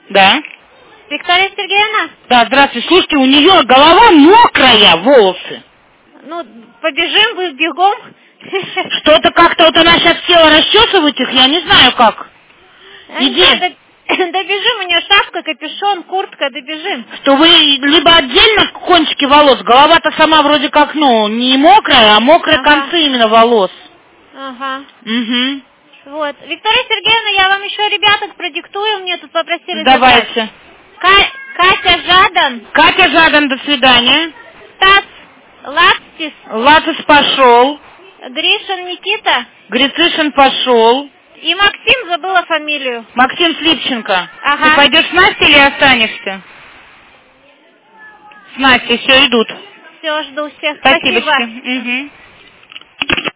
Да. Виктория Сергеевна? Да, здравствуйте. Слушайте, у нее голова мокрая, волосы. Ну, побежим, вы бегом. Что-то как-то вот она сейчас села расчесывать их, я не знаю как. Иди. Добежим, у нее шапка, капюшон, куртка, добежим. Что вы либо отдельно кончики волос, голова-то сама вроде как, ну, не мокрая, а мокрые концы именно волос. Ага. Угу. Вот. Виктория Сергеевна, я вам еще ребяток продиктую, мне тут попросили Давайте. забрать. Катя Жадан. Катя Жадан, до свидания. Стас Лацис. Лацис пошел. Гришин Никита. Грицишин пошел. И Максим, забыла фамилию. Максим Слипченко. Ага. Ты пойдешь с Настей или останешься? С Настей, все, идут. Все, жду всех. Спасибо. Спасибо. Угу.